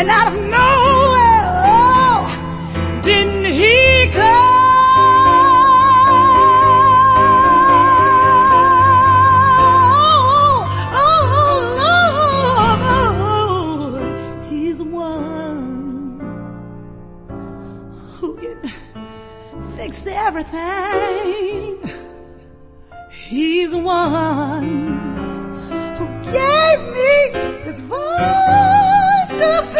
out of nowhere. Oh, didn't he come? Fix everything. He's the one who gave me this voice.